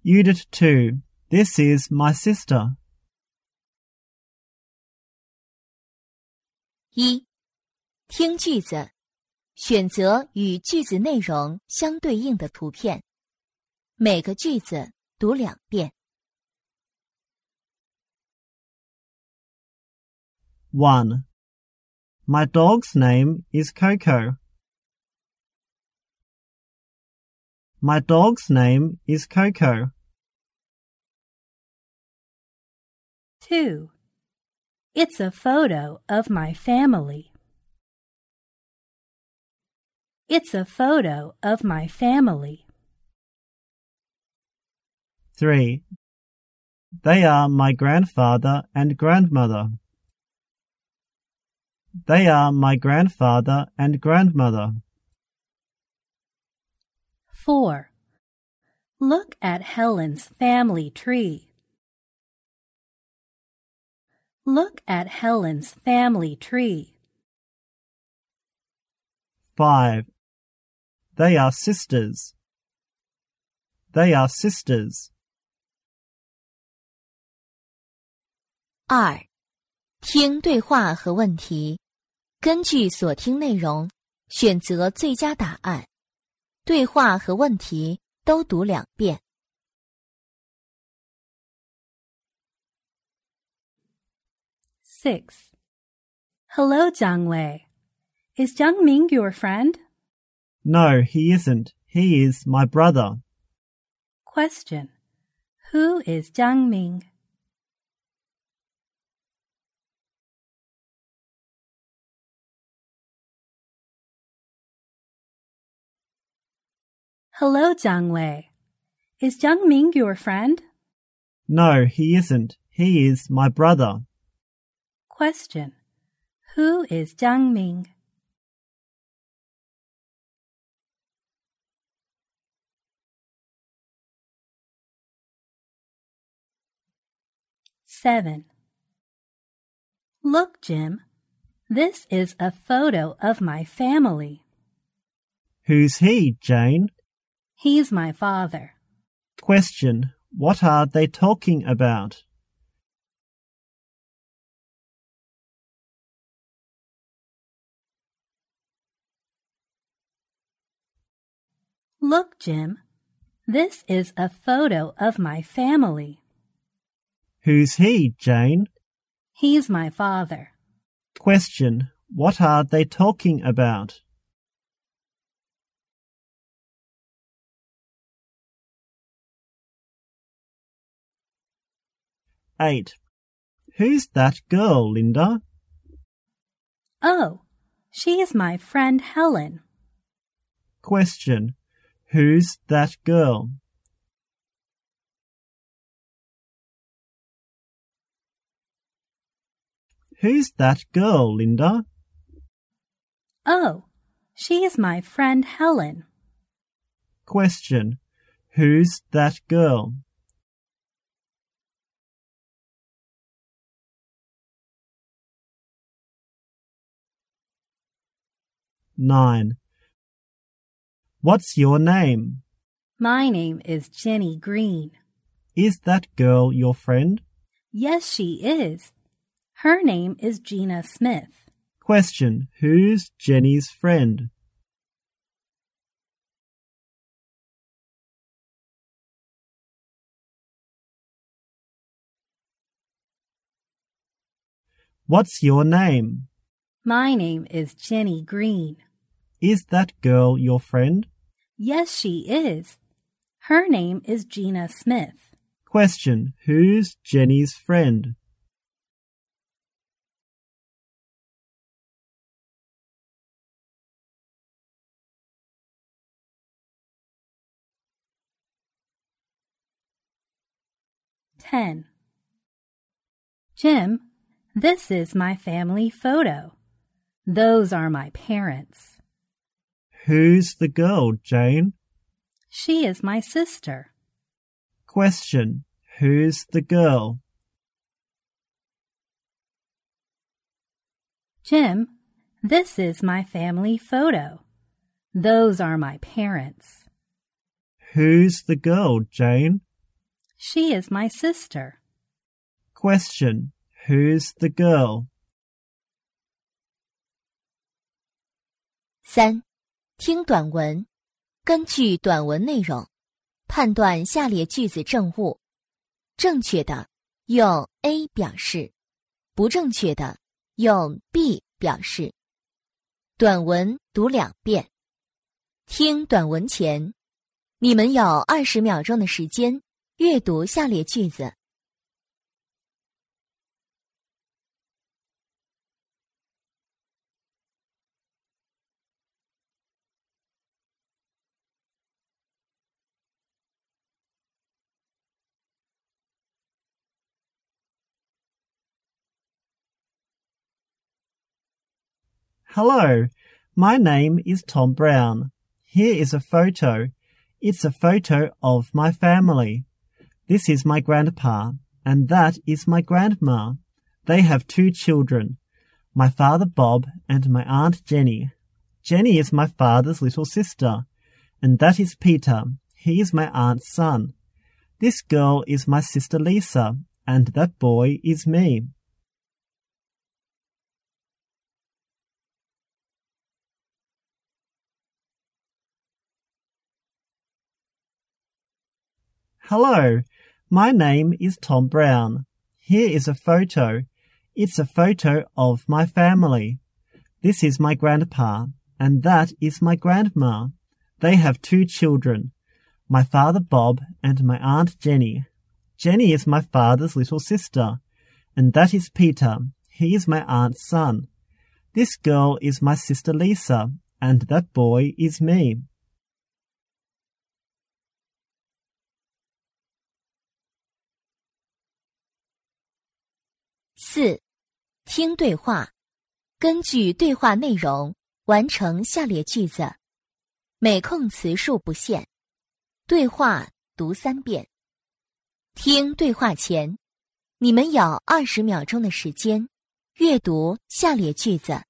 Unit 2. This is my sister. 1. 听句子，选择与句子内容相对应的图片，每个句子读2遍。 1. My dog's name is Coco. My dog's name is Coco. 2. It's a photo of my family. It's a photo of my family. 3. They are my grandfather and grandmother. They are my grandfather and grandmother. 4. Look at Helen's family tree. Look at Helen's family tree. 5. They are sisters. They are sisters. 2. 听对话和问题，根据所听内容，选择最佳答案。对话和问题都读2遍。 6. Hello, Jiangwei. Is Jiangming your friend? No, he isn't. He is my brother. Question. Who is Jiangming? Hello, Jiangwei. Is Jiangming your friend? No, he isn't. He is my brother. Question. Who is Jiangming? Seven. Look, Jim. This is a photo of my family. Who's he, Jane? He's my father. Question. What are they talking about? Look, Jim. This is a photo of my family. Who's he, Jane? He's my father. Question. What are they talking about? Eight. Who's that girl, Linda? Oh, she is my friend Helen. Question. Who's that girl? Who's that girl, Linda? Oh, she is my friend Helen. Question. Who's that girl? Nine. What's your name? My name is Jenny Green. Is that girl your friend? Yes, she is. Her name is Gina Smith. Question. Who's Jenny's friend? What's your name? My name is Jenny Green. Is that girl your friend? Yes, she is. Her name is Gina Smith. Question. Who's Jenny's friend? Ten. Jim, this is my family photo. Those are my parents. Who's the girl, Jane? She is my sister. Question. Who's the girl? Jim, this is my family photo. Those are my parents. Who's the girl, Jane? She is my sister. Question. Who's the girl? 3. 听短文，根据短文内容，判断下列句子正误。正确的用 A 表示，不正确的用 B 表示。短文读2遍。听短文前，你们有20秒钟的时间阅读下列句子。 Hello, my name is Tom Brown. Here is a photo. It's a photo of my family. This is my grandpa, and that is my grandma. They have 2 children, my father Bob and my aunt Jenny. Jenny is my father's little sister, and that is Peter. He is my aunt's son. This girl is my sister Lisa, and that boy is me. Hello, my name is Tom Brown. Here is a photo. It's a photo of my family. This is my grandpa, and that is my grandma. They have 2 children, my father Bob and my aunt Jenny. Jenny is my father's little sister, and that is Peter. He is my aunt's son. This girl is my sister Lisa, and that boy is me. 4. 听对话，根据对话内容完成下列句子，每空词数不限。对话读3遍。听对话前，你们有20秒钟的时间阅读下列句子。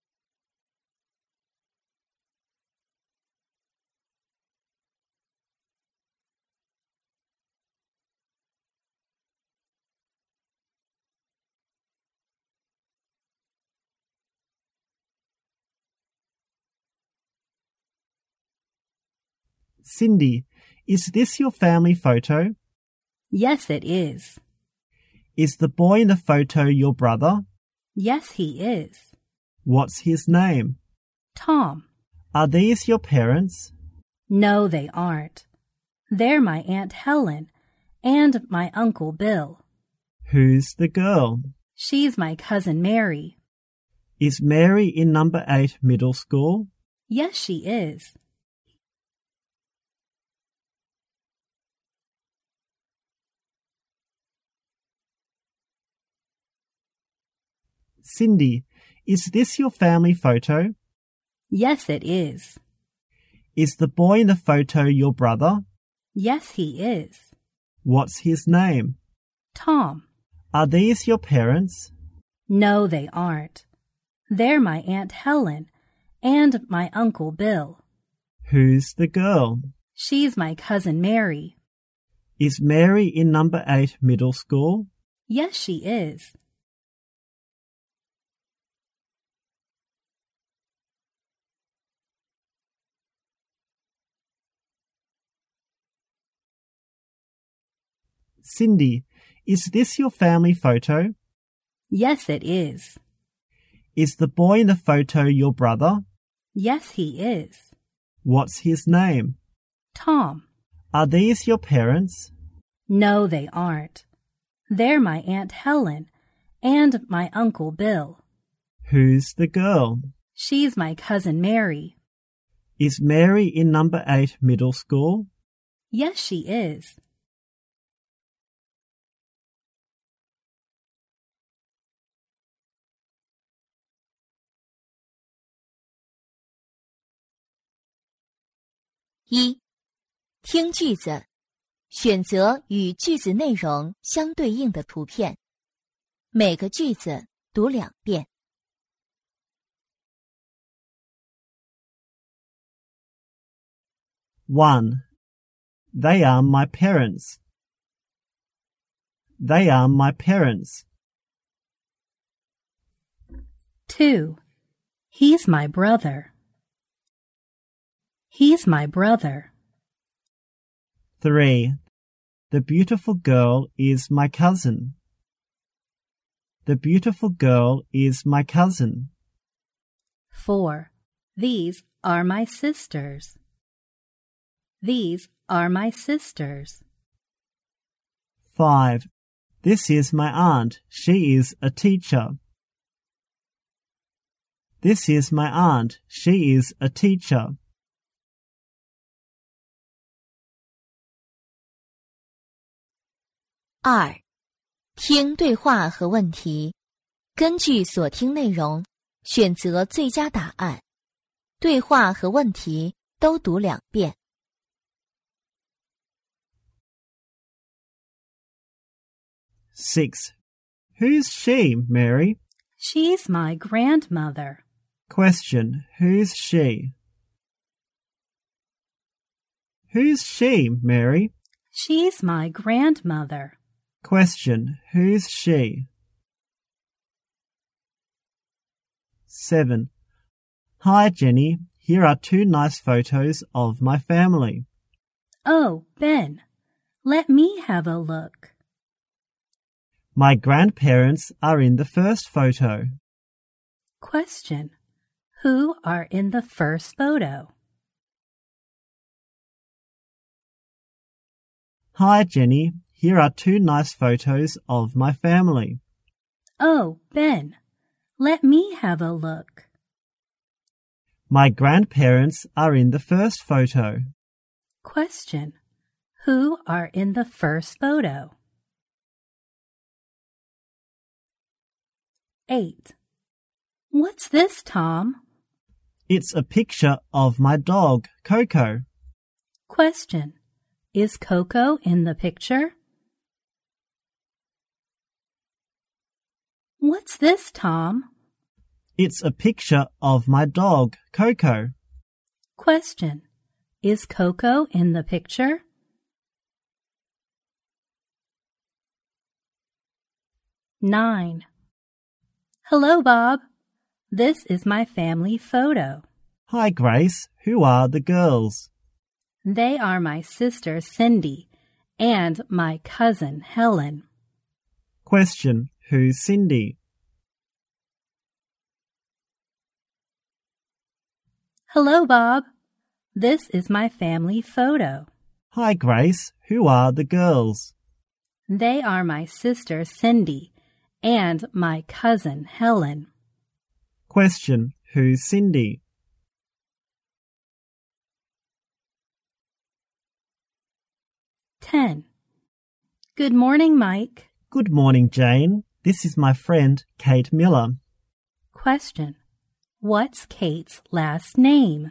Cindy, is this your family photo? Yes, it is. Is the boy in the photo your brother? Yes, he is. What's his name? Tom. Are these your parents? No, they aren't. They're my Aunt Helen and my Uncle Bill. Who's the girl? She's my cousin Mary. Is Mary in number 8 middle school? Yes, she is. Cindy, is this your family photo? Yes, it is. Is the boy in the photo your brother? Yes, he is. What's his name? Tom. Are these your parents? No, they aren't. They're my Aunt Helen and my Uncle Bill. Who's the girl? She's my cousin Mary. Is Mary in number 8 middle school? Yes, she is. Cindy, is this your family photo? Yes, it is. Is the boy in the photo your brother? Yes, he is. What's his name? Tom. Are these your parents? No, they aren't. They're my Aunt Helen and my Uncle Bill. Who's the girl? She's my cousin Mary. Is Mary in number 8 middle school? Yes, she is. (1) 听句子，选择与句子内容相对应的图片，每个句子读2遍。 1. They are my parents. They are my parents. 2. He's my brother. He's my brother. 3. The beautiful girl is my cousin. The beautiful girl is my cousin. 4. These are my sisters. These are my sisters. 5. This is my aunt. She is a teacher. This is my aunt. She is a teacher. 2. 听对话和问题，根据所听内容，选择最佳答案。对话和问题都读2遍。 6. Who's she, Mary? She's my grandmother. Question. Who's she? Who's she, Mary? She's my grandmother. Question. Who's she? 7. Hi, Jenny. Here are 2 nice photos of my family. Oh, Ben, let me have a look. My grandparents are in the first photo. Question. Who are in the first photo? Hi, Jenny. Here are 2 nice photos of my family. Oh, Ben, let me have a look. My grandparents are in the first photo. Question. Who are in the first photo? 8. What's this, Tom? It's a picture of my dog, Coco. Question. Is Coco in the picture? What's this, Tom? It's a picture of my dog, Coco. Question. Is Coco in the picture? 9. Hello, Bob. This is my family photo. Hi, Grace. Who are the girls? They are my sister Cindy and my cousin Helen. Question. Who's Cindy? Hello, Bob. This is my family photo. Hi, Grace. Who are the girls? They are my sister Cindy and my cousin Helen. Question. Who's Cindy? 10. Good morning, Mike. Good morning, Jane. This is my friend, Kate Miller. Question. What's Kate's last name?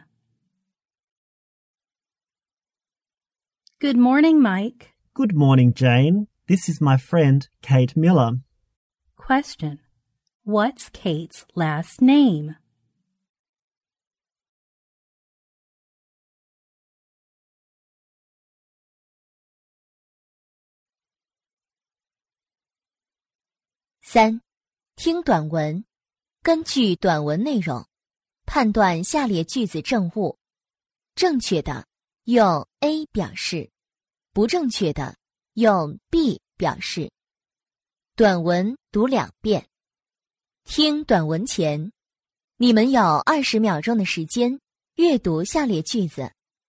Good morning, Mike. Good morning, Jane. This is my friend, Kate Miller. Question. What's Kate's last name? 3. 听短文，根据短文内容，判断下列句子正误。正确的用 A 表示，不正确的用 B 表示。短文读2遍。听短文前，你们有20秒钟的时间阅读下列句子。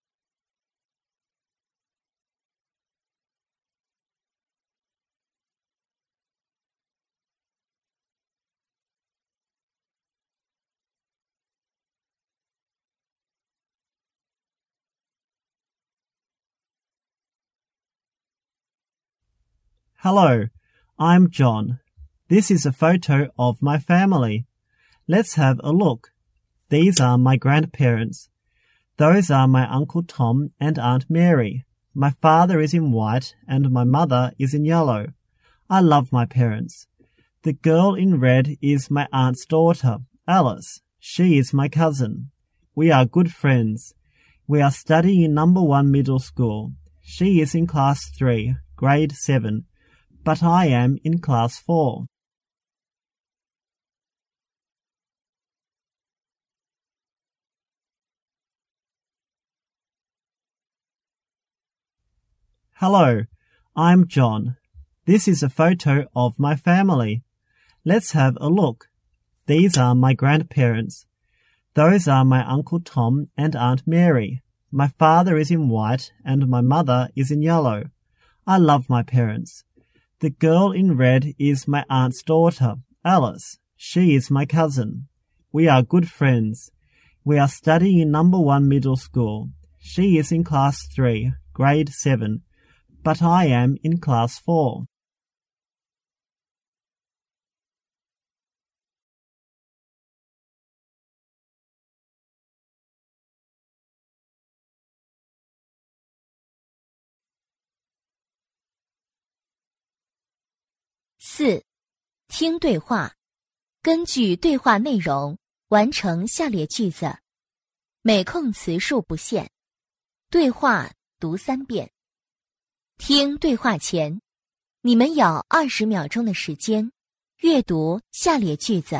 Hello, I'm John. This is a photo of my family. Let's have a look. These are my grandparents. Those are my Uncle Tom and Aunt Mary. My father is in white and my mother is in yellow. I love my parents. The girl in red is my aunt's daughter, Alice. She is my cousin. We are good friends. We are studying in number 1 middle school. She is in class 3, grade 7. but I am in class 4. Hello, I'm John. This is a photo of my family. Let's have a look. These are my grandparents. Those are my Uncle Tom and Aunt Mary. My father is in white and my mother is in yellow. I love my parents. The girl in red is my aunt's daughter, Alice. She is my cousin. We are good friends. We are studying in number 1 middle school. She is in class 3, grade 7, but I am in class 4. 4. 听对话，根据对话内容完成下列句子，每空词数不限。对话读3遍。听对话前，你们有20秒钟的时间阅读下列句子。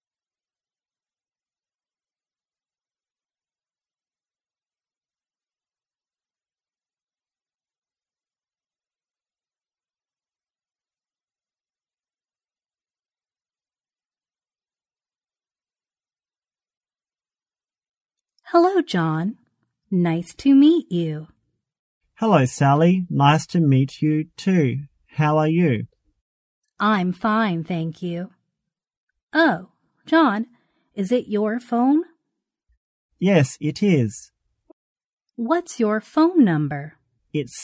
Hello, John. Nice to meet you. Hello, Sally. Nice to meet you too. How are you? I'm fine, thank you. Oh, John, is it your phone? Yes, it is. What's your phone number? It's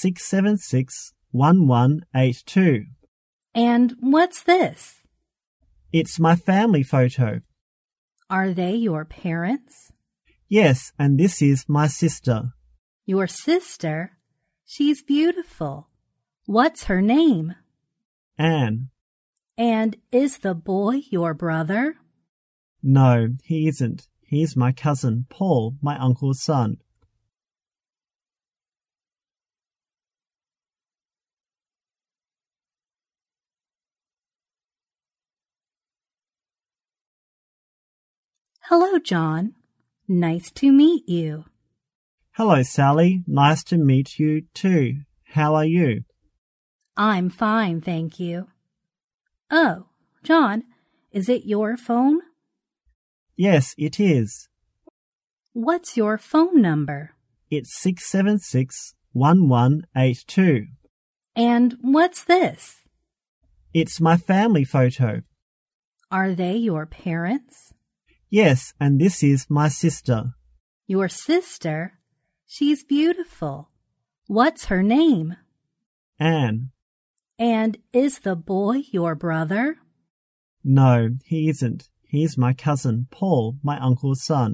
676-1182. And what's this? It's my family photo. Are they your parents? Yes, and this is my sister. Your sister? She's beautiful. What's her name? Anne. And is the boy your brother? No, he isn't. He's my cousin, Paul, my uncle's son. Hello, John. Nice to meet you. Hello, Sally. Nice to meet you too. How are you? I'm fine, thank you. Oh, John, is it your phone? Yes, it is. What's your phone number? It's 676-1182. And what's this? It's my family photo. Are they your parents? Yes, and this is my sister. Your sister? She's beautiful. What's her name? Anne. And is the boy your brother? No, he isn't. He's my cousin, Paul, my uncle's son.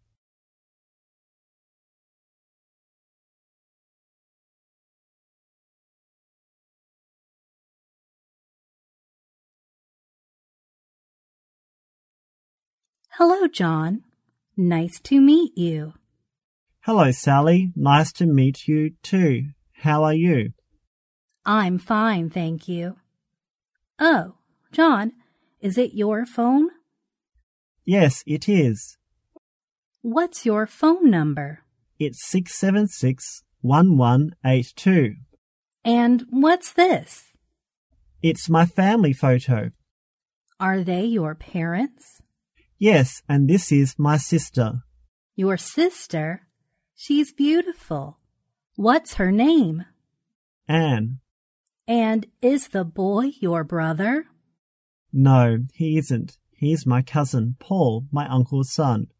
Hello, John. Nice to meet you. Hello, Sally. Nice to meet you too. How are you? I'm fine, thank you. Oh, John, is it your phone? Yes, it is. What's your phone number? It's 676-1182. And what's this? It's my family photo. Are they your parents? Yes, and this is my sister. Your sister? She's beautiful. What's her name? Anne. And is the boy your brother? No, he isn't. He's my cousin, Paul, my uncle's son.